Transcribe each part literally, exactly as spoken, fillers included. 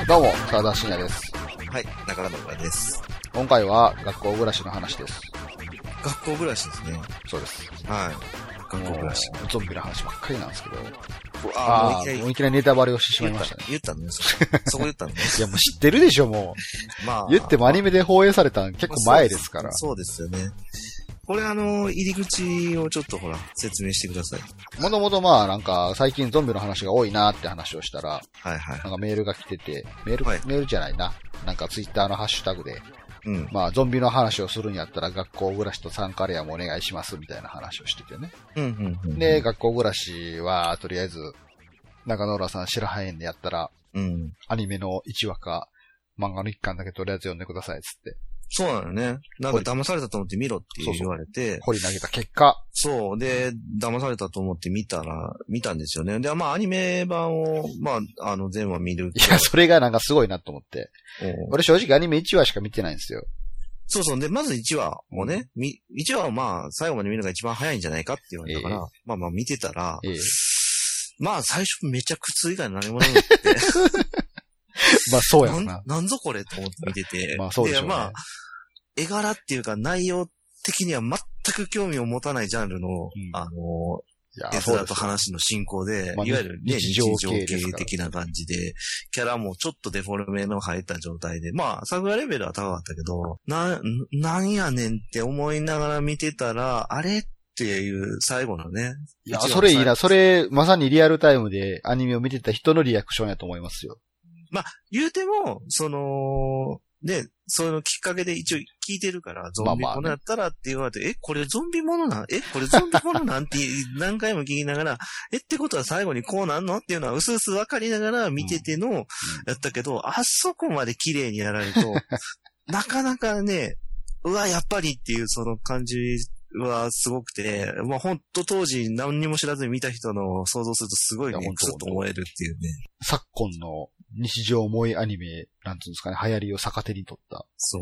どうも、沢田信也です。 はい、中野村です。 今回は学校暮らしの話です。 学校暮らしですね。 そうです。 はい。学校暮らし。 ゾンビの話ばっかりなんですけど。 ああ、 もういきなりネタバレをしてしまいましたね。 言ったのね。そこ言ったのね。 いや、もう知ってるでしょ、もう。まあ。言ってもアニメで放映されたの結構前ですから。 そうですよね。これあの、入り口をちょっとほら、説明してください。 もともとまあなんか、最近ゾンビの話が多いなって話をしたら、 はいはい。 なんかメールが来てて、メール、 はい、 メールじゃないな。なんかツイッターのハッシュタグで、 うん。 まあゾンビの話をするんやったら学校暮らしとサンカレアもお願いしますみたいな話をしててね。 うんうんうん。 で、学校暮らしは、とりあえず、中野浦さん知らはんでやったら、 うん。 アニメのいちわか、漫画のいっかんだけとりあえず読んでくださいっつって。 そうなのね。なんか騙されたと思って見ろって言われて。 掘り投げた結果。 そう。で、騙されたと思って見たら、見たんですよね。で、まあアニメ版を、まあ、あの、全話見る。 いや、それがなんかすごいなと思って。俺正直アニメいちわしか見てないんですよ。 そうそう。で、まずいちわをね、うん、いちわはまあ、最後まで見るのが一番早いんじゃないかって言われたから、えー、まあまあ見てたら、えー、まあ最初めちゃ苦痛以外何もなくて。 まあそうやろな。 な。なんぞこれと思って見てて。 まあそうでしょうね。 で、まあ、絵柄っていうか内容的には全く興味を持たないジャンルの、うん、あの、絵面と話の進行で、まあ、いわゆる、ね、日常系的な感じで、キャラもちょっとデフォルメの入った状態で、まあ、作画レベルは高かったけど、な、なんやねんって思いながら見てたら、あれっていう最後のね。 いや、それいいな。それ、まさにリアルタイムでアニメを見てた人のリアクションやと思いますよ。 まあ、言うても、その、ね、そういうのきっかけで一応聞いてるから、ゾンビものやったらって言われて、まあまあね、え、これゾンビものなん、え、これゾンビものなんて何回も聞きながら、え、ってことは最後にこうなんのっていうのは薄々わかりながら見てての、うん、やったけど、あそこまで綺麗にやられると、なかなかね、うわ、やっぱりっていうその感じはすごくて、まあほんと当時何にも知らずに見た人の想像するとすごいね、クスッと思えるっていうね。 昨今の日常萌えアニメ、なんていうんですかね、流行りを逆手に取った。 そう。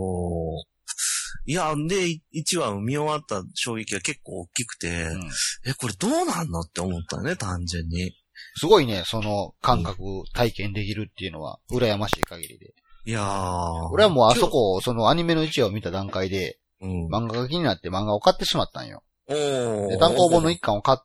いや、で、いちわ見終わった衝撃が結構大きくて、うん、え、これどうなんのって思ったね、単純に。 すごいね、その感覚体験できるっていうのは、羨ましい限りで。 いやー。 俺はもうあそこ、そのアニメのいちわを見た段階で、うん、漫画が気になって漫画を買ってしまったんよ。で単行本のいっかんを買って、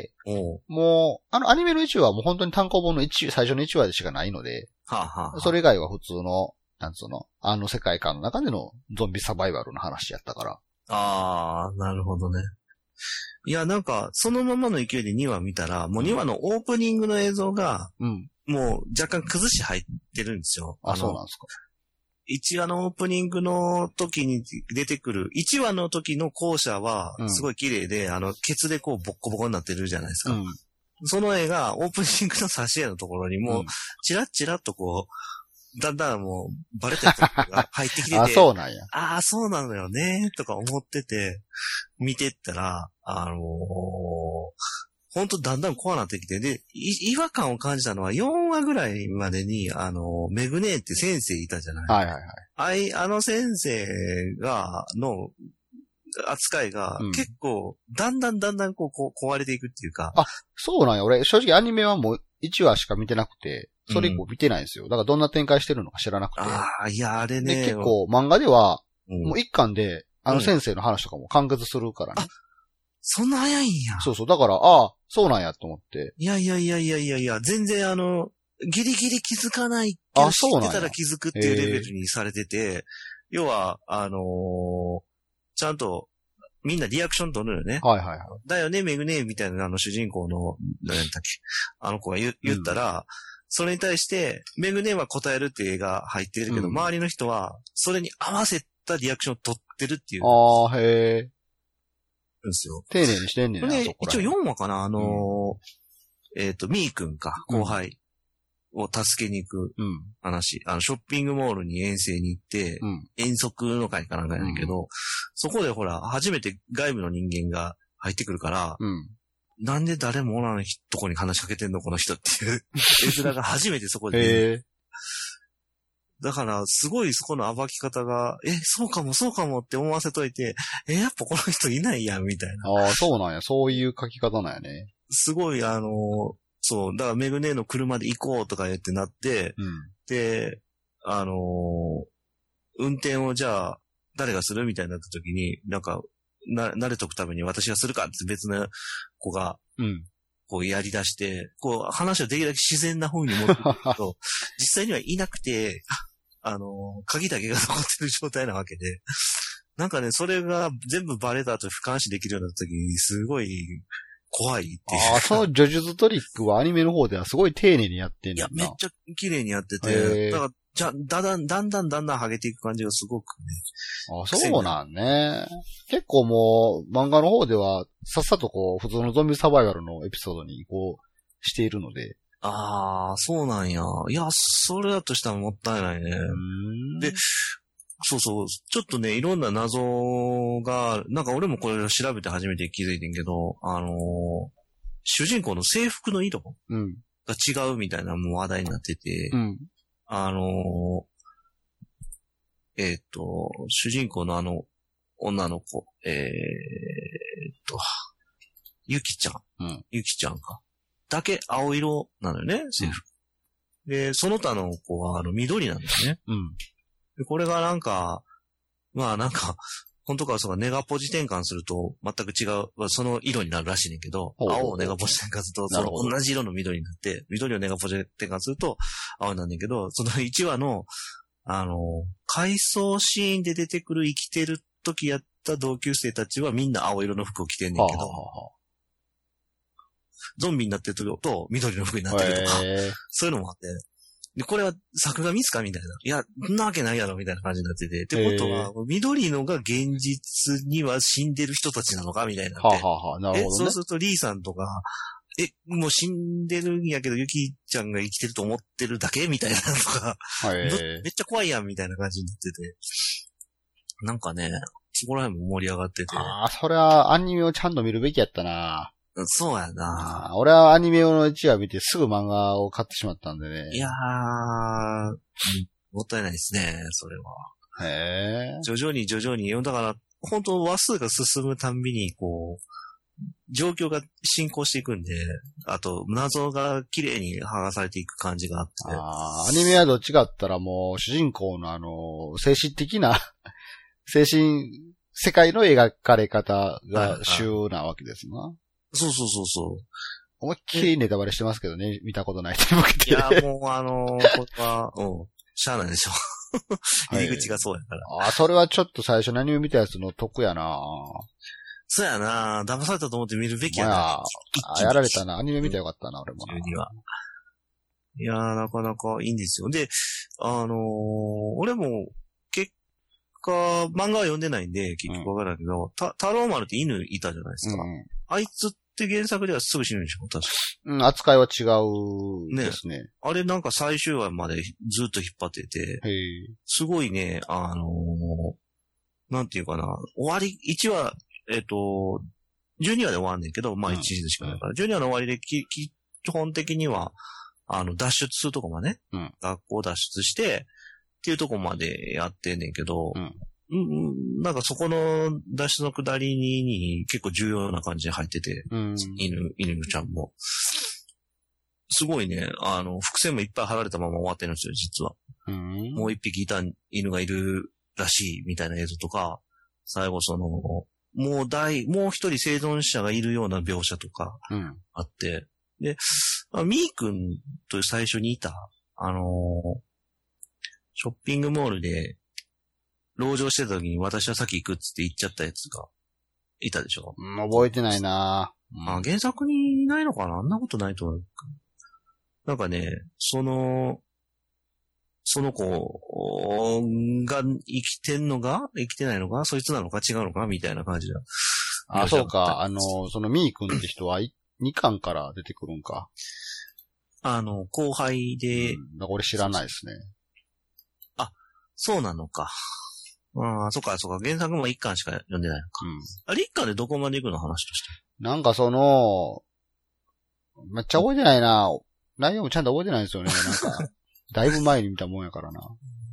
もう、あのアニメのいちわはもう本当に単行本のいち、最初のいちわでしかないので、 はあはあ、 それ以外は普通の、なんつうの、あの世界観の中でのゾンビサバイバルの話やったから。 あー、なるほどね。いや、なんか、そのままの勢いでにわ見たら、もうにわのオープニングの映像が、うん、もう若干崩し入ってるんですよ。 あ、あそうなんですか。 いちわのオープニングの時に出てくる、いちわの時の校舎はすごい綺麗で、うん、あの、ケツでこうボッコボコになってるじゃないですか。うん、その絵がオープニングの挿絵のところにもう、チラッチラッとこう、だんだんもうバレたやつが入ってきてて、 あ、そうなんや。 ああ、そうなのよね、とか思ってて、見てったら、あのー、ほんとだんだん怖くなってきて、で、違和感を感じたのはよんわぐらいまでに、あの、メグネーって先生いたじゃない。 はいはいはい。 あい、あの先生が、の、扱いが、結構、だんだんだんだんこう、こう壊れていくっていうか。 あ、そうなんや。俺、正直アニメはもういちわしか見てなくて、それ以降見てないんですよ。だからどんな展開してるのか知らなくて。 ああ、いや、あれね。 で、結構漫画では、もう一巻で、あの先生の話とかも完結するからね。 あ、そんな早いんや。 そうそう。だから、ああ、そうなんやと思って。 いやいやいやいやいやいや、全然あの、ギリギリ気づかないけど、知ってたら気づくっていうレベルにされてて、要は、あのー、ちゃんと、みんなリアクション取るよね。 はいはいはい。 だよね、メグネみたいなあの主人公の、何だっけ、あの子が 言, 言ったら、うん、それに対して、メグネは答えるっていう絵が入ってるけど、うん、周りの人は、それに合わせたリアクションを取ってるっていう。 ああ、へえ。 ですよ。 丁寧にしてんねんな。 で、一応よんわかな、あのー、うん、えっ、ー、と、ミー君か、後輩を助けに行く話、うん、あの、ショッピングモールに遠征に行って、うん、遠足の会かなんかやねんけど、うん、そこでほら、初めて外部の人間が入ってくるから、うん、なんで誰もおらんとこに話しかけてんのこの人っていう絵面が初めてそこで、ね。だから、すごいそこの暴き方が、え、そうかもそうかもって思わせといて、え、やっぱこの人いないやん、みたいな。 ああ、そうなんや。そういう書き方なんやね。 すごい、あの、そう、だからメグネの車で行こうとか言ってなって、うん、で、 あのー、運転をじゃあ、誰がするみたいになった時に、なんか、な、慣れとくために私がするかって別の子が、うん。こうやり出して、こう話をできるだけ自然な風に持ってくると、実際にはいなくて、あの、鍵だけが残ってる状態なわけで、なんかね、それが全部バレた後俯瞰視できるようになった時に、すごい怖いっていう。 ああ、その叙述トリックはアニメの方ではすごい丁寧にやってんだ。いや、めっちゃ綺麗にやってて、だから、じゃ、だんだん、だんだんだんだん剥げていく感じがすごくね。 あ、そうなんね。結構もう、漫画の方では、さっさとこう、普通のゾンビサバイバルのエピソードに移行しているので。 ああ、そうなんや。いや、それだとしたらもったいないね。で、そうそう、ちょっとね、いろんな謎が、なんか俺もこれを調べて初めて気づいてんけど、あのー、主人公の制服の色が違うみたいなもう話題になってて、うん、あのー、えっと、主人公のあの、女の子、えー、っと、ゆきちゃん、うん、ゆきちゃんか。だけ青色なのよね、制服。うん、で、その他の子はあの緑なんですね。うん。で、これがなんか、まあなんか、本当かそうか、ネガポジ転換すると全く違う、その色になるらしいねんけど、ほうほう青をネガポジ転換すると、その同じ色の緑になって、緑をネガポジ転換すると青なんだけど、そのいちわの、あの、回想シーンで出てくる生きてる時やった同級生たちはみんな青色の服を着てんねんけど、はあはあ、ゾンビになってると緑の服になってるとか、そういうのもあって、で、これは作画ミスかみたいな。いや、そんなわけないやろみたいな感じになってて。ってことは、緑のが現実には死んでる人たちなのかみたいな。はあ、はあはあ、なるほど、ね。え、そうするとリーさんとか、え、もう死んでるんやけど、ユキちゃんが生きてると思ってるだけみたいなのとか、めっちゃ怖いやんみたいな感じになってて。なんかね、そこら辺も盛り上がってて。 ああ、それはアニメをちゃんと見るべきやったな。 そうやな。 俺はアニメのいちわ見てすぐ漫画を買ってしまったんでね。 いやー、もったいないですね、それは。へー。徐々に徐々に、だから、本当話数が進むたんびに、こう、状況が進行していくんで、あと、謎が綺麗に剥がされていく感じがあって。 ああ、アニメはどっちかったらもう、主人公のあの、精神的な、精神、世界の描かれ方が主なわけですな。 そうそうそうそう。 思いっきりネタバレしてますけどね、見たことない人に向けて。 いや、もうあのー、これは、うん、しゃあないでしょ。入り口がそうやから。 はい、あ、それはちょっと最初にアニメ見たやつの得やな。 そうやな。騙されたと思って見るべきやな。 まあ、あ、やられたな。アニメ見たらよかったな、俺もな。 には。いやー、なかなかいいんですよ。で、あのー、俺も、結果、漫画は読んでないんで、結局わからないけど、うん、た、太郎丸って犬いたじゃないですか。うん、あいつって原作ではすぐ死ぬんでしょ確か。 うん、扱いは違うですね。ね。 あれなんか最終話までずっと引っ張ってて、すごいね、あのー、なんていうかな、終わり、いちわ、えっと、じゅうにわで終わんねんけど、まあいちシーズンしかないから、うん、じゅうにわの終わりでき、基本的には、あの、脱出するとこまで、うん、学校脱出して、っていうとこまでやってんねんけど、うんうん、なんかそこの脱出の下りに結構重要な感じで入ってて、うん、犬、犬ちゃんも。すごいね、あの、伏線もいっぱい張られたまま終わってるんですよ、実は。うん、もう一匹いた犬がいるらしいみたいな映像とか、最後その、もう大、もう一人生存者がいるような描写とかあって、うん、で、ミー君と最初にいた、あのー、ショッピングモールで、籠城してた時に私は先行くっつって言っちゃったやつがいたでしょ、 うん、覚えてないな、 うん、あ、原作にいないのかなあんなことないと思う。なんかね、その、その子が生きてんのが生きてないのかそいつなのか違うのかみたいな感じだ。 あ、そうか。あの、そのミー君って人はにかんから出てくるんか。 あの、後輩で。うん、 だから俺知らないですね。 あ、そうなのか。ああ、そっか、そっか。原作もいっかんしか読んでないのか。うん。あれいっかんでどこまで行くの話として。 なんかその、めっちゃ覚えてないな。内容もちゃんと覚えてないんですよね。なんか、だいぶ前に見たもんやからな。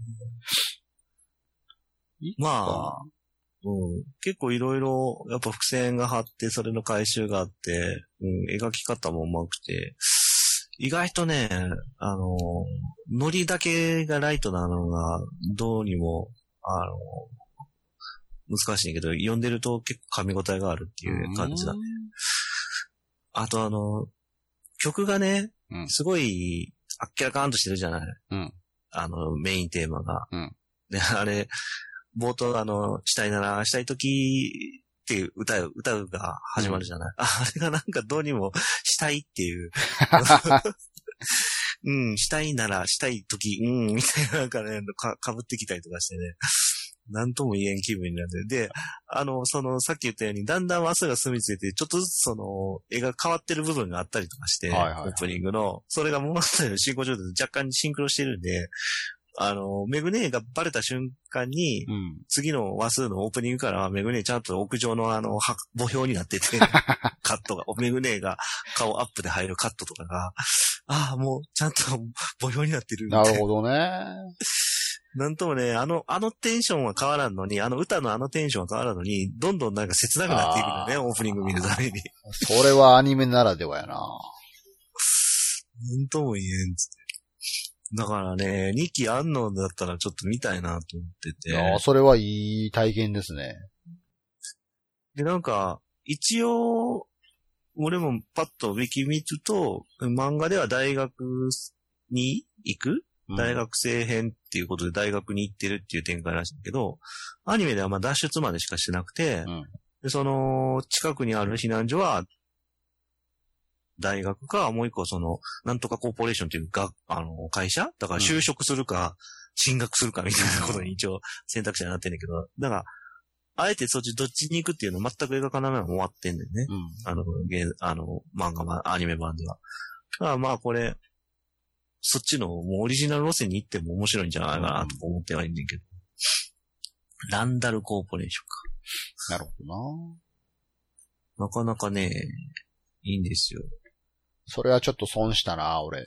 まあ、うん、結構いろいろ、やっぱ伏線が張って、それの回収があって、うん、描き方も上手くて、 意外とね、あの、ノリだけがライトなのが、どうにも、あの、難しいけど、読んでると結構噛み応えがあるっていう感じだね。あとあの、曲がね、うん、すごい、あっけらかんとしてるじゃない、うん、あの、メインテーマが。うん、で、あれ、冒頭あの、したいなら、したいときっていう歌う、歌うが始まるじゃない、うん、あれがなんかどうにもしたいっていう。うん、したいなら、したいとき、うん、みたいななんかね、か、かぶってきたりとかしてね。なんとも言えん気分になって。で、あの、その、さっき言ったように、だんだん話数が進みついて、ちょっとずつその、絵が変わってる部分があったりとかして、はいはいはい、オープニングの、それが物語の進行上で若干シンクロしてるんで、あの、メグネーがバレた瞬間に、うん、次の話数のオープニングからメグネーちゃんと屋上のあの、墓標になってて、カットが、メグネーが顔アップで入るカットとかが、ああ、もうちゃんと墓標になってるみたいな。 なるほどね。 なんともね、あの、あのテンションは変わらんのに、あの歌のあのテンションは変わらんのに、どんどんなんか切なくなっていくのね、オープニング見るために。 それはアニメならではやな。 なんとも言えんつって。だからね、にきあんのだったらちょっと見たいなと思ってて。 ああ、それはいい体験ですね。 で、なんか、一応、俺もパッとウィキ見ると、漫画では大学に行く大学生編っていうことで大学に行ってるっていう展開らしいんだけど、アニメではまあ脱出までしかしてなくて、うん、でその近くにある避難所は大学か、もう一個そのなんとかコーポレーションっていうがあの会社だから就職するか進学するかみたいなことに一応選択肢になってんだけど、だからあえてそっちどっちに行くっていうの全く描かないまま終わってんだよね。うん、あのゲあの漫画版アニメ版では。だからまあこれそっちのもうオリジナル路線に行っても面白いんじゃないかなと思ってはいるんだけど。ランダルコーポレーションか。なるほどな。なかなかね、いいんですよ。 それはちょっと損したな、俺。うん。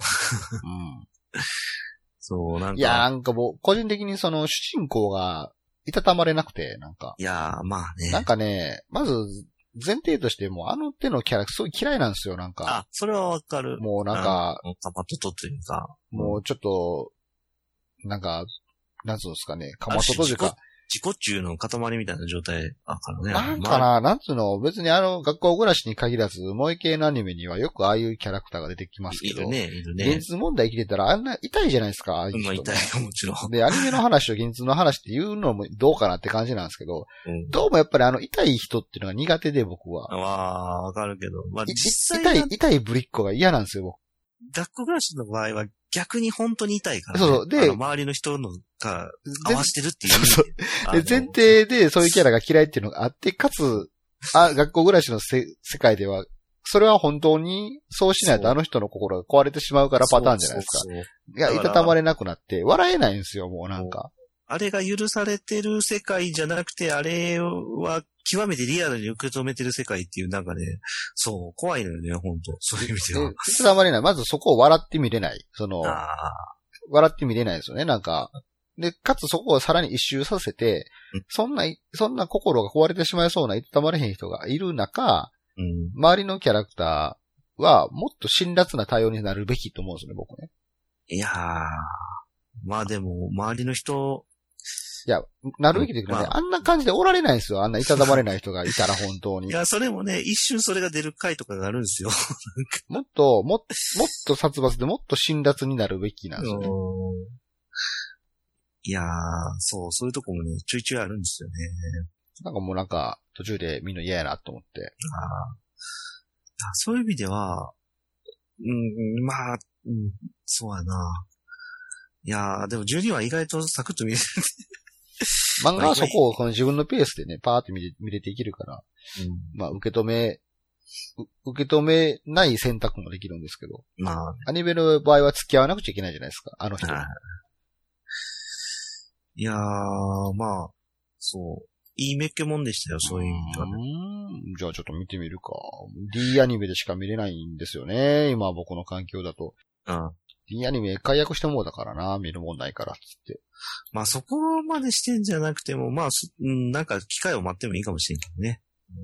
そう、なんか。 いや、なんかもう、個人的にその主人公がいたたまれなくて、なんか。 いやー、まあね。 なんかね、まず、前提としてもうあの手のキャラすごい嫌いなんですよ、なんか。 あ、それはわかる。 もうなんか、 カマトトというか。 もうちょっと、なんか、なんつうんですかね、カマトトというか。 自己中の塊みたいな状態だからね。 なんかな、なんつうの、別にあの、学校暮らしに限らず、萌え系のアニメにはよくああいうキャラクターが出てきますけど。 いるね、いるね。 現実問題生きてたらあんな痛いじゃないですか、ああいう人。 まあ痛いよ、もちろん。 で、アニメの話と現実の話っていうのもどうかなって感じなんですけど、うん、どうもやっぱりあの、痛い人っていうのが苦手で僕は。 わー、わかるけど。まあ実際痛い、痛いぶりっ子が嫌なんですよ、僕。 学校暮らしの場合は逆に本当に痛いから、ね。 そうそう。で、 周りの人のが合わせてるっていう。 そうそう。で、前提でそういうキャラが嫌いっていうのがあって、かつ、あ、学校暮らしのせ世界では、それは本当にそうしないとあの人の心が壊れてしまうからパターンじゃないですか。そうそうそういや、いたたまれなくなって、笑えないんですよ、もうなんか。 あれが許されてる世界じゃなくて、あれは極めてリアルに受け止めてる世界っていうなんかね、そう、怖いのよね、本当そういう意味では。 いたたまれない。まずそこを笑って見れない。その、笑って見れないですよね、なんか。で、かつそこをさらに一周させて、そんな、そんな心が壊れてしまいそうないたたまれへん人がいる中、うん、周りのキャラクターはもっと辛辣な対応になるべきと思うんですよね、僕ね。 いやー、まあでも、周りの人、 いや、なるべきで、ね、まあ、あんな感じでおられないんですよ。あんないたたまれない人がいたら本当に。 いや、それもね、一瞬それが出る回とかがあるんですよ。 もっと、も、もっと殺伐でもっと辛辣になるべきなんですよね。 いやー、そう、そういうとこもね、ちょいちょいあるんですよね。 なんかもうなんか、途中で見るの嫌やなと思って。 ああ、そういう意味では、うん、まあ、うん、そうやな。いやー、でもじゅうには意外とサクッと見れる。 漫画はそこをこの自分のペースでね、パーって見れ、見れていけるから、うん、まあ受け止め、受け止めない選択もできるんですけど、まあ、アニメの場合は付き合わなくちゃいけないじゃないですか、あの人。 いやー、まあ、そう。いいめっけもんでしたよ、そういう意味ではね。 じゃあちょっと見てみるか。D アニメでしか見れないんですよね、今僕の環境だと。うん。D アニメ解約してもうだからな、見るもんないからっつって。 まあそこまでしてんじゃなくても、まあ、うん、なんか機会を待ってもいいかもしれんけどね。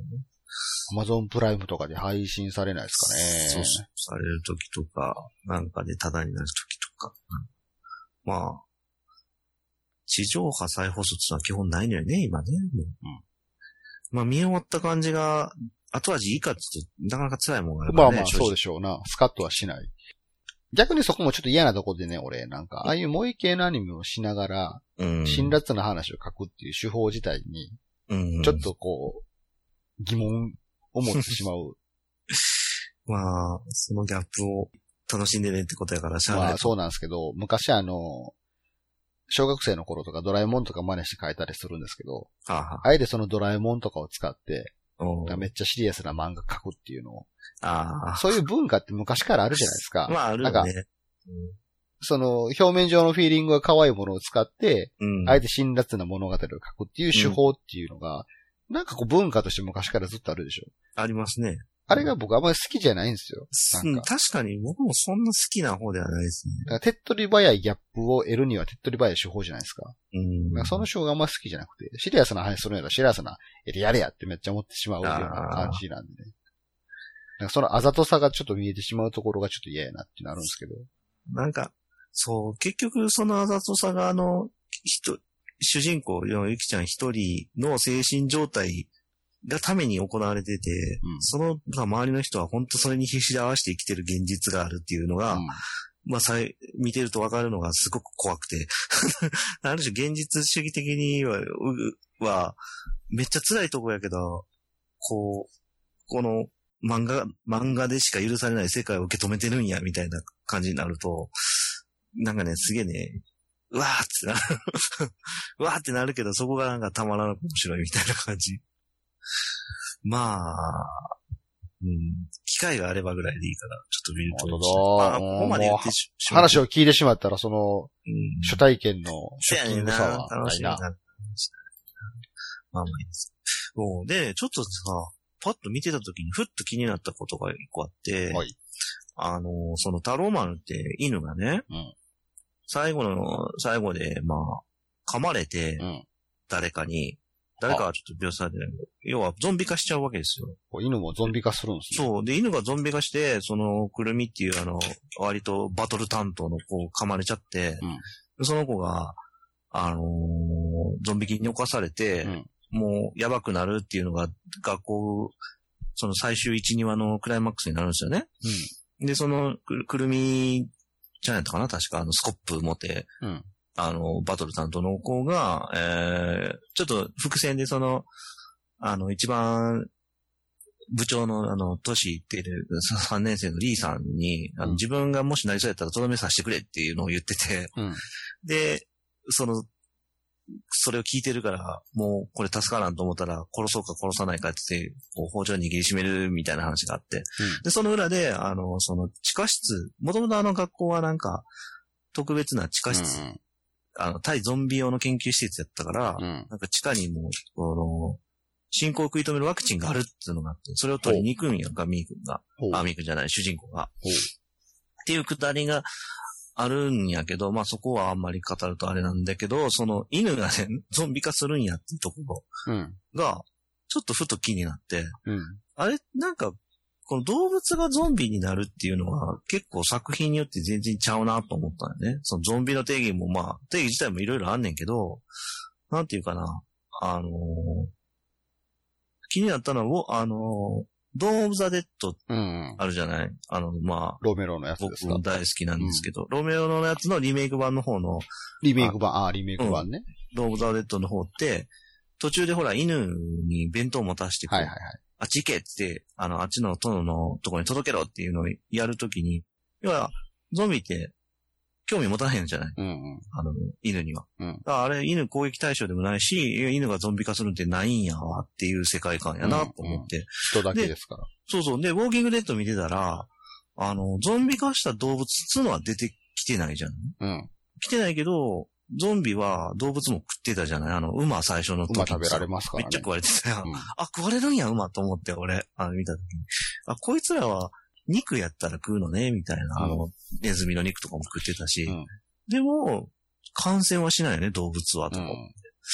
Amazon プライムとかで配信されないですかね。 そうそう。されるときとか、なんかでタダになるときとか。うん、まあ、地上波再放送ってのは基本ないのよね、今ね。うん、まあ見終わった感じが、後味いいかって言うと、なかなか辛いもんがあるからね。 まあまあ、そうでしょうな。スカッとはしない。逆にそこもちょっと嫌なとこでね、俺、なんか、ああいう萌え系のアニメをしながら、うん、辛辣な話を書くっていう手法自体に、うん、ちょっとこう、疑問を持ってしまう。 まあ、そのギャップを楽しんでねってことやからしゃあない。 まあそうなんですけど、昔あの、小学生の頃とかドラえもんとか真似して書いたりするんですけど、はあはあ、あえてそのドラえもんとかを使って、めっちゃシリアスな漫画書くっていうのを、あそういう文化って昔からあるじゃないですか。 まああるよね。なんか、 うん、その表面上のフィーリングが可愛いものを使って、うん、あえて辛辣な物語を書くっていう手法っていうのが、うん、なんかこう文化として昔からずっとあるでしょ。 ありますね。 あれが僕あんまり好きじゃないんですよ。 なんか、うん、確かに僕もそんな好きな方ではないですね。 だから手っ取り早いギャップを得るには手っ取り早い手法じゃないですか。うん。なんかその手法があんまり好きじゃなくて、シリアスな話するんやったらシリアスな、やれやってめっちゃ思ってしまうような感じなんでね。なんかそのあざとさがちょっと見えてしまうところがちょっと嫌やなってなるんですけど。 なんか、そう、結局そのあざとさがあの、人、主人公、ゆきちゃん一人の精神状態がために行われてて、うん、その、まあ、周りの人は本当それに必死で合わせて生きてる現実があるっていうのが、うん、まあ、さい、見てるとわかるのがすごく怖くて。ある種現実主義的には、は、めっちゃ辛いとこやけど、こう、この漫画、漫画でしか許されない世界を受け止めてるんや、みたいな感じになると、なんかね、すげえね、うわーってなる。うわーってなるけど、そこがなんかたまらなく面白いみたいな感じ。まあ、うん、機会があればぐらいでいいから、ちょっと見ると面白い。まあ、ここまで言ってしまう。 話を聞いてしまったら、その、うん、初体験のショッキングさは楽しいな。まあまあいいです。そうで、ちょっとさ、パッと見てた時にふっと気になったことが一個あって、はい、あの、その太郎丸って犬がね、うん、最後の、最後で、まあ、噛まれて、うん、誰かに、誰かはちょっと描写されてないけど、要はゾンビ化しちゃうわけですよ。 犬もゾンビ化するんですね。そう。で、犬がゾンビ化して、その、くるみっていうあの、割とバトル担当の子を噛まれちゃって、うん、その子が、あのー、ゾンビ菌に侵されて、うん、もうやばくなるっていうのが、学校、その最終いち、にわのクライマックスになるんですよね。うん、で、そのく、くるみちゃんやったかな確か、あの、スコップ持って、うんあの、バトル担当の子が、えー、ちょっと伏線でその、あの、一番、部長の、あの、都市行っているさんねん生のリーさんに、あの、自分がもしなりそうやったらとどめさせてくれっていうのを言ってて、うん、で、その、それを聞いてるから、もうこれ助からんと思ったら殺そうか殺さないかって言って、こう包丁握りしめるみたいな話があって、うん、で、その裏で、あの、その地下室、もともとあの学校はなんか、特別な地下室、うんあの、対ゾンビ用の研究施設やったから、うん、なんか地下にも、この、進行を食い止めるワクチンがあるっていうのがあって、それを取りに行くんやんか、ミー君が。あ、ミー君じゃない、主人公が。っていうくだりがあるんやけど、まあそこはあんまり語るとあれなんだけど、その犬がね、ゾンビ化するんやっていうところが、ちょっとふと気になって、うん、あれ、なんか、この動物がゾンビになるっていうのは結構作品によって全然ちゃうなと思ったんだよね。そのゾンビの定義もまあ、定義自体もいろいろあんねんけど、なんていうかな、あのー、気になったのは、あのー、ドーン・オブ・ザ・デッドあるじゃない、うん、あの、まあ、 ロメロのやつですか。 僕大好きなんですけど、うん、ロメロのやつのリメイク版の方の。 リメイク版、ああ、リメイク版ね。 うん、ドーン・オブ・ザ・デッドの方って、途中でほら、犬に弁当を持たせてくる。はいはいはい。あっち行けって、あの、あっちの殿のところに届けろっていうのをやるときに、要は、ゾンビって興味持たへんじゃない、うんうん、あの、犬には。うん、だからあれ、犬攻撃対象でもないし、犬がゾンビ化するんってないんやわっていう世界観やなと思って、うんうん。 人だけですから。 そうそう。で、ウォーキングデッド見てたら、あの、ゾンビ化した動物っていうのは出てきてないじゃん。うん。来てないけど、ゾンビは動物も食ってたじゃないあの、馬最初の時。 馬食べられますからね。 めっちゃ食われてたよ。うん、あ、食われるんや、馬と思って、俺。あの、見た時に。あ、こいつらは肉やったら食うのね、みたいな。うん、あの、ネズミの肉とかも食ってたし。うん、でも、感染はしないよね、動物は、とか、うん。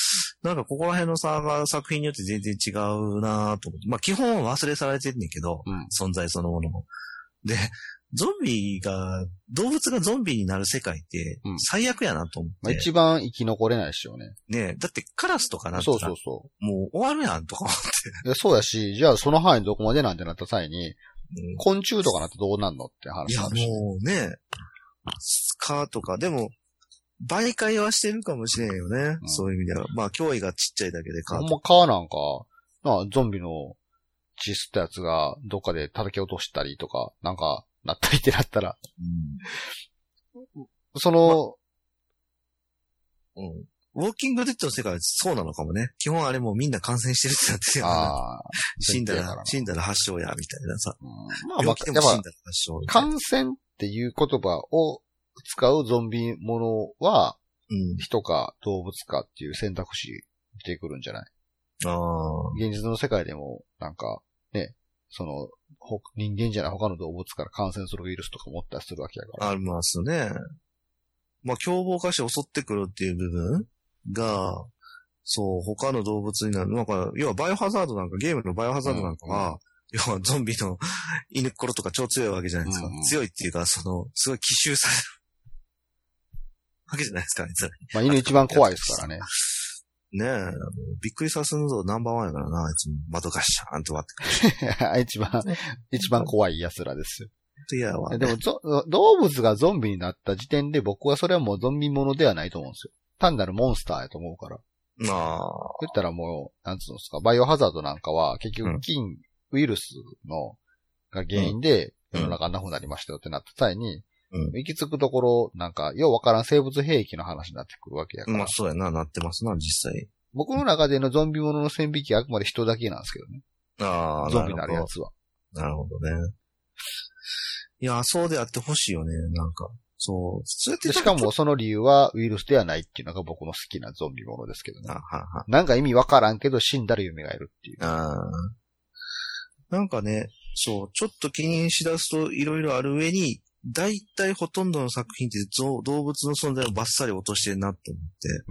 なんかここら辺の差が作品によって全然違うなと思って。まあ基本は忘れ去られてんねんけど、うん、存在そのものも。で、ゾンビが、動物がゾンビになる世界って最悪やなと思って。 うんまあ、一番生き残れないですよね。 ねえ、だってカラスとかなったら、そうそうそう。もう終わるやんとか思って。 そうやし、じゃあその範囲どこまでなんてなった際に、うん、昆虫とかなってどうなんのって話あるし。 いやもうね、蚊とか、でも、媒介はしてるかもしれんよね。うん、そういう意味では。まあ、脅威がちっちゃいだけで蚊とか。 ほんま蚊なんか、なあゾンビの血吸ったやつがどっかで叩き落としたりとか、なんか、なったりってなったら。うん、その、 ま、うん。ウォーキングデッドの世界はそうなのかもね。基本あれもうみんな感染してるってなってるよね。ああ。死んだら、死んだら発症や、みたいなさ。うん、まあ、まあ、死んだら発症。 感染っていう言葉を使うゾンビものは、うん、人か動物かっていう選択肢出てくるんじゃない？ああ。現実の世界でも、なんか、ね、その、人間じゃない他の動物から感染するウイルスとか持ったりするわけやから。 ありますね。まあ、凶暴化して襲ってくるっていう部分が、そう、他の動物になる。なんか、要はバイオハザードなんか、ゲームのバイオハザードなんかは、うん、要はゾンビの犬っころとか超強いわけじゃないですか。うん、強いっていうか、その、すごい奇襲されるわけじゃないですか、あいつら。 まあ、犬一番怖いですからね。 ねえ、びっくりさせるのナンバーワンやからな、あいつ窓ガッシャーンと割ってくる。一番、一番怖い奴らですよ。 いやわ、ね、 でも動物がゾンビになった時点で僕はそれはもうゾンビものではないと思うんですよ。単なるモンスターやと思うから。ああ。言ったらもう、なんつうんですか、バイオハザードなんかは結局菌、うん、ウイルスの、が原因で世の中あんな風になりましたよってなった際に、うん、行き着くところ、なんか、ようわからん生物兵器の話になってくるわけやから。 まあそうやな、なってますな、実際。 僕の中でのゾンビものの線引きはあくまで人だけなんですけどね。ああ、ゾンビになるやつは。 なるほどね。いや、そうであってほしいよね、なんか。そう。そうやってしかもその理由はウイルスではないっていうのが僕の好きなゾンビものですけどね。ははなんか意味わからんけど死んだら蘇るっていう。あなんかね、そう、ちょっと気にしだすといろいろある上に、大体ほとんどの作品って動物の存在をバッサリ落としてるなって思って。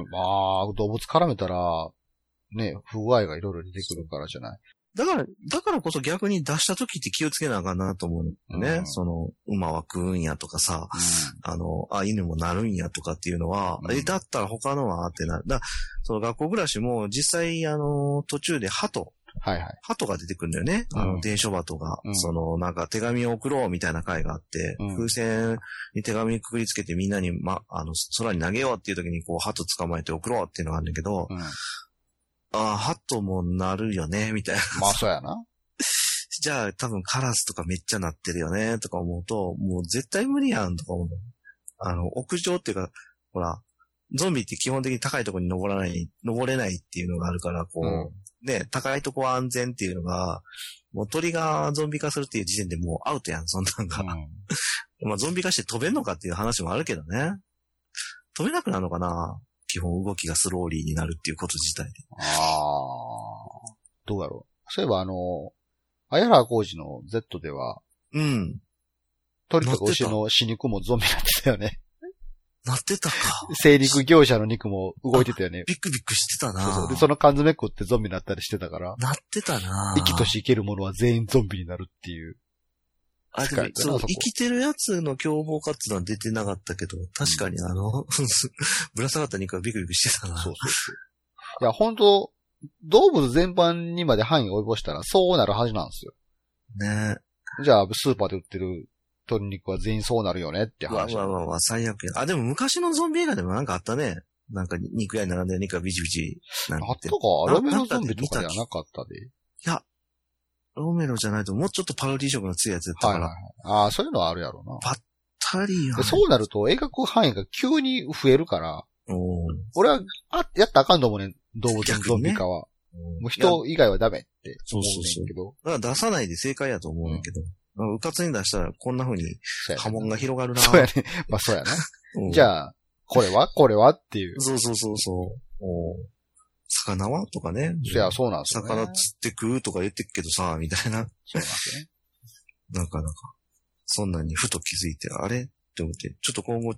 まあ、動物絡めたら、ね、不具合がいろいろ出てくるからじゃない。 だから、だからこそ逆に出した時って気をつけなあかんなと思うんだよね。うん、その、馬は食うんやとかさ、うん、あの、あ、犬もなるんやとかっていうのは、うん、え、だったら他のはってなる。だその学校暮らしも実際、あの、途中で鳩。はいはい。鳩が出てくるんだよね。あの、伝書鳩が、うん。その、なんか手紙を送ろうみたいな回があって、うん、風船に手紙くくりつけてみんなに、ま、あの、空に投げようっていう時にこう、鳩捕まえて送ろうっていうのがあるんだけど、うん、ああ、鳩もなるよね、みたいな。 まあ、そうやな。 じゃあ、多分カラスとかめっちゃなってるよね、とか思うと、もう絶対無理やん、とか思う。あの、屋上っていうか、ほら、ゾンビって基本的に高いところに登らない、登れないっていうのがあるから、こう、うんね、高いとこは安全っていうのが、もう鳥がゾンビ化するっていう時点でもうアウトやん、そんなんが。うん、まあゾンビ化して飛べんのかっていう話もあるけどね。飛べなくなるのかな？基本動きがスローリーになるっていうこと自体で。ああ。どうだろう。そういえばあの、綾原浩二の Z では、うん。鳥とか牛の死肉もゾンビなんですよね。 なってたか。 生肉業者の肉も動いてたよね。 ビックビックしてたな。そうそうで、その缶詰食ってゾンビになったりしてたから。 なってたな。 生きとし生けるものは全員ゾンビになるっていう。 あ、でも、そう、生きてるやつの凶暴化っていうのは出てなかったけど、確かにあの、うん、ぶら下がった肉はビクビクしてたな。そうそうそう。 いや、本当動物全般にまで範囲を及ぼしたらそうなるはずなんですよ。ねえ。じゃあ、スーパーで売ってる鶏肉は全員そうなるよねって話。 わわわわ、最悪や。あ、でも昔のゾンビ映画でもなんかあったね。なんか肉屋に並んで肉がビチビチなんて。 あったかロメロゾンビとかではなかったで。いや、ロメロじゃないともうちょっとパロディ色の強いやつやったから。はいはいはい。 ああ、そういうのはあるやろうな。 ぱったりや。 そうなると描く範囲が急に増えるから、俺はあやったらあかんと思うねん。動物のゾンビ化は。ね、もう人以外はダメって思うねんけど。そうそうそう。だから出さないで正解やと思うねんけど。うん、うかつに出したらこんな風に波紋が広がるな。 そうやね。まあそうやな。うん、じゃあ、これはこれはっていう。 そうそうそうそう。お魚はとかね。 いや、そうなんですよね。 魚釣って食うとか言ってっけどさ、みたいな。そうなんですね。なんかなんか、そんなにふと気づいて、あれって思って、ちょっと今後、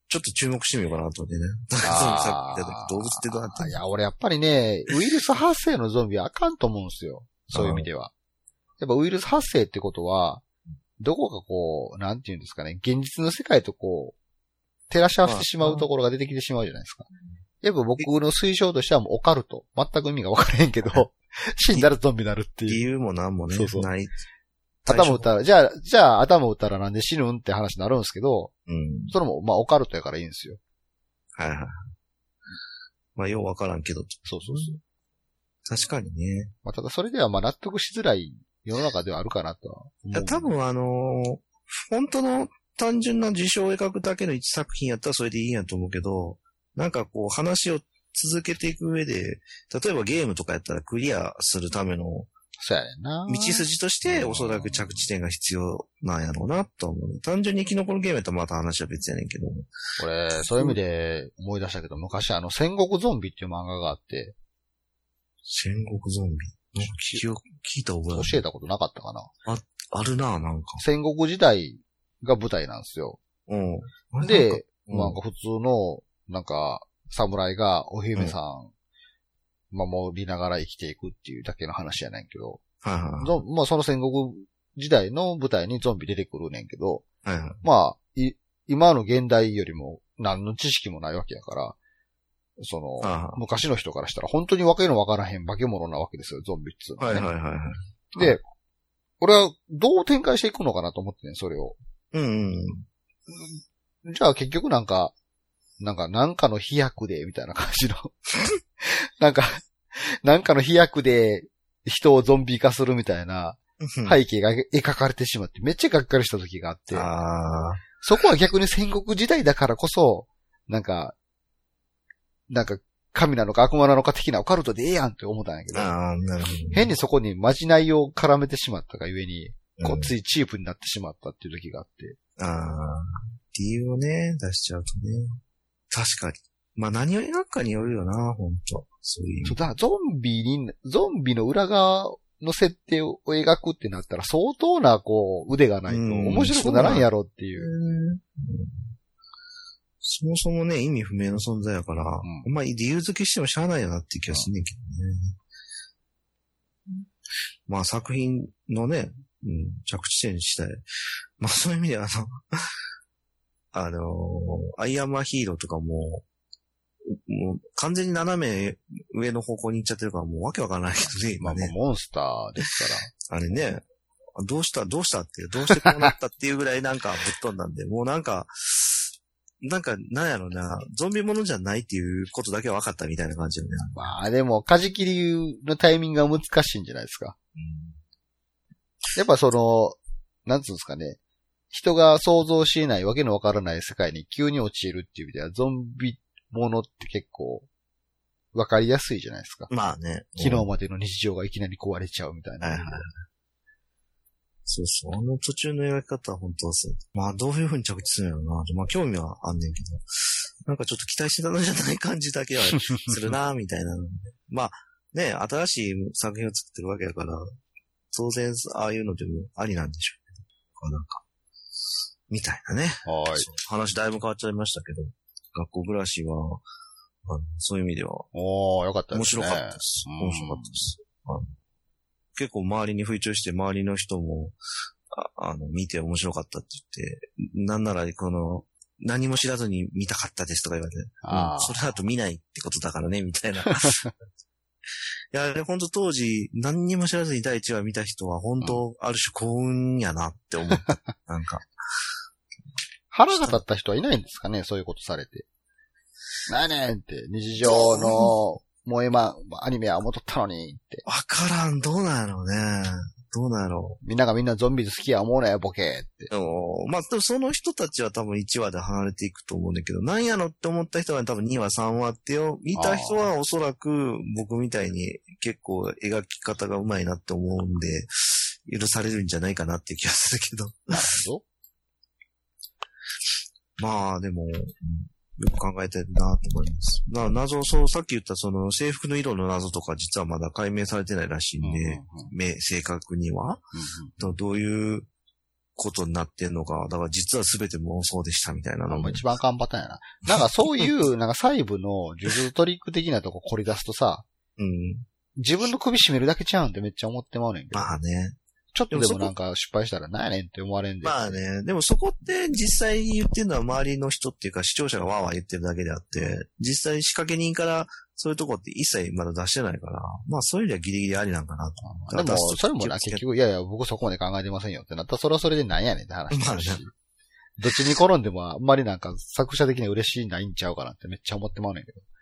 ちょっと注目してみようかなと思ってね。さっき言った時動物ってどうなってんの？ いや、俺やっぱりね、ウイルス発生のゾンビはあかんと思うんですよ。そういう意味では。やっぱウイルス発生ってことは、どこかこう、なんていうんですかね、現実の世界とこう、照らし合わせてしまうところが出てきてしまうじゃないですか。やっぱ僕の推奨としてはもうオカルト。全く意味が分からへんけど、死んだらゾンビになるっていう。 理由もなんもね、そうそうない。 頭打ったら、じゃあ、じゃあ頭打ったらなんで死ぬんって話になるんですけど、 うん。 それもまあオカルトやからいいんですよ。 はいはい。まあよう分からんけど。 そうそうそう。 確かにね。 まあただそれではまあ納得しづらい世の中ではあるかなとは思う。 いや多分あのー、本当の単純な事象を描くだけの一作品やったらそれでいいんやと思うけど、なんかこう話を続けていく上で、例えばゲームとかやったらクリアするためのそうやねんな。 道筋としておそらく着地点が必要なんやろうなと思う。単純に生き残るゲームやったらまた話は別やねんけど。 これ、そういう意味で思い出したけど、昔あの戦国ゾンビっていう漫画があって。 戦国ゾンビなんか聞き聞いた覚えある。 教えたことなかったかな。 あ、あるな、なんか。 戦国時代が舞台なんですよ。 うん。 で、うん、なんか普通の、なんか、侍がお姫さん、守りながら生きていくっていうだけの話やねんけど。 はいはいはい。 まあその戦国時代の舞台にゾンビ出てくるねんけど。 はいはい。 まあ、い、今の現代よりも何の知識もないわけやから、その、 はいはい、 昔の人からしたら本当にわけのわからへん化け物なわけですよ、ゾンビっていうのは、ね。 はいはいはいはい。 で、俺はどう展開していくのかなと思ってね、それを。 うんうんうん。じゃあ結局なんか、なんか、なんかの飛躍で、みたいな感じの。なんか、なんかの飛躍で人をゾンビ化するみたいな背景が描かれてしまって、めっちゃがっかりした時があって。 あそこは逆に戦国時代だからこそ、なんか、なんか、神なのか悪魔なのか的なオカルトでええやんって思ったんやけど。 ああ、なるほど。 変にそこにまじないを絡めてしまったがゆえに、こうついチープになってしまったっていう時があって。 ああ、理由をね、出しちゃうとね。確かに。まあ何を描くかによるよな、ほんと。そういう。 そうだ、ゾンビに、ゾンビの裏側の設定を描くってなったら相当な、こう、腕がないと面白くならんやろっていう。 うん、そもそもね、意味不明の存在やから、うん、まあ理由付けしてもしゃあないよなっていう気がすんねんけどね。うん、まあ作品のね、うん、着地点にしたい。まあそういう意味ではあの、あのー、アイアンマンヒーローとかも、もう完全に斜め上の方向に行っちゃってるからもうわけわからないけどね、今ね。 まあモンスターですから。あれね、どうしたどうしたって、どうしてこうなったっていうぐらいなんかぶっ飛んだんで、もうなんか、なんか、なんやろな、ゾンビものじゃないっていうことだけは分かったみたいな感じよね。 まあでも、舵切りのタイミングが難しいんじゃないですか。うん、やっぱその、なんつうんですかね。人が想像しないわけのわからない世界に急に陥るっていう意味では、ゾンビものって結構、わかりやすいじゃないですか。 まあね。 昨日までの日常がいきなり壊れちゃうみたいな。はいはい。 そうそう。あの途中の描き方は本当はそう。まあどういう風に着地するんやろな。まあ興味はあんねんけど。なんかちょっと期待してたのじゃない感じだけはするな、みたいな。まあね、新しい作品を作ってるわけだから、当然ああいうのでもありなんでしょうけど。なんか、みたいなね。 はい。 話だいぶ変わっちゃいましたけど、学校暮らしは、あのそういう意味では。 おー、よかったですね。 面白かったです。面白かったです。あの結構周りに吹聴して周りの人も、あ, あの、見て面白かったって言って、なんならこの、何も知らずに見たかったですとか言われて、あうん、それだと見ないってことだからね、みたいな。いや、本当当時、何にも知らずに第一話見た人は、本当、ある種幸運やなって思った。なんか。 腹が立った人はいないんですかね、そういうことされて。なにねんって、日常の、萌えま、アニメは戻ったのにって。 わからん、どうなんやろうね。どうなんやろう。みんながみんなゾンビ好きや思うなよ、ボケって。 まあ、その人たちは多分いちわで離れていくと思うんだけど、なんやろって思った人は多分にわ、さんわってよ。見た人はおそらく僕みたいに結構描き方がうまいなって思うんで、許されるんじゃないかなって気がするけど。 なるほど。 まあ、でも、よく考えてるなと思います。な謎、そう、さっき言ったその制服の色の謎とか実はまだ解明されてないらしいんで、うんうんうん、正確には、うんうん、どういうことになってんのか。だから実は全て妄想でしたみたいなのも。 一番簡単やな。なんかそういう、なんか細部の呪術トリック的なとこ凝り出すとさ、うん。自分の首絞めるだけちゃうんってめっちゃ思ってまうねんけど。 まあね。 ちょっとでもなんか失敗したら何やねんって思われんで。 まあね。でもそこって実際言ってるのは周りの人っていうか視聴者がわーわー言ってるだけであって、実際仕掛け人からそういうとこって一切まだ出してないから、まあそういう意味ではギリギリありなんかなと。でもそれもな、結局、いやいや僕そこまで考えてませんよってなったらそれはそれで何やねんって話だし。まあね、どっちに転んでもあんまりなんか作者的に嬉しいないんちゃうかなってめっちゃ思ってまうねんけど。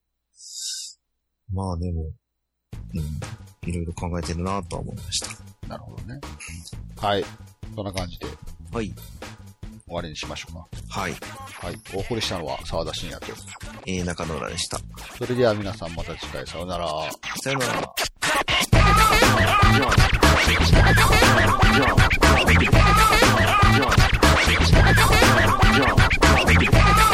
まあでも、うん。いろいろ考えてるなとは思いました。 なるほどね。はい。そんな感じで。 はい。 終わりにしましょうか。 はい。 はい。お送りしたのは沢田信也と。 えー、中野浦でした。 それでは皆さんまた次回さよなら。 さよなら。Jump.